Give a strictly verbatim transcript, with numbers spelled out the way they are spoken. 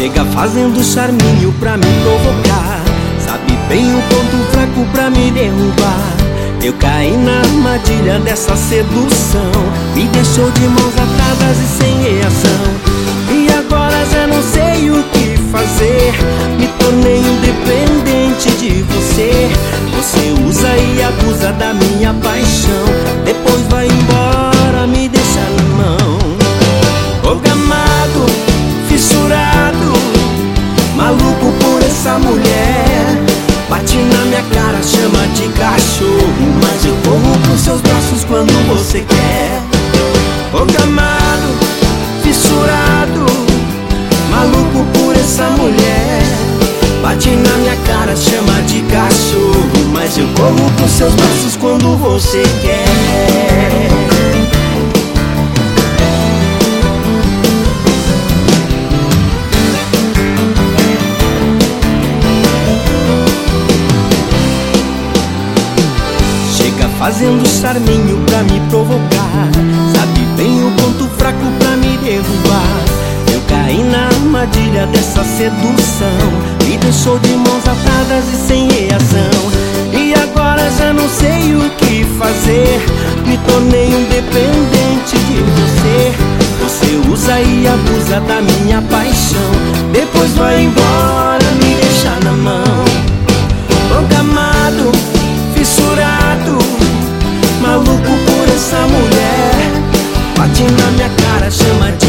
Chega fazendo charminho pra me provocar, sabe bem o ponto fraco pra me derrubar. Eu caí na armadilha dessa sedução, me deixou de mãos atadas e sem reação. E agora já não sei o que fazer, me tornei um dependente de você. Você usa e abusa da minha paixão, depois vai embora, me deixa na mão. Tô gamado, fissurado, maluco por essa mulher. Bate na minha cara, chama de cachorro, mas eu corro pros seus braços quando você quer. Tô gamado, fissurado, maluco por essa mulher. Bate na minha cara, chama de cachorro, mas eu corro pros seus braços quando você quer. Fazendo charminho pra me provocar, sabe bem o ponto fraco pra me derrubar. Eu caí na armadilha dessa sedução, me deixou de mãos atadas e sem reação. E agora já não sei o que fazer, me tornei um dependente de você. Você usa e abusa da minha paixão, depois vai embora, me deixa na mão. Tô gamado, fissurado, maluco por essa mulher. Bate na minha cara, chama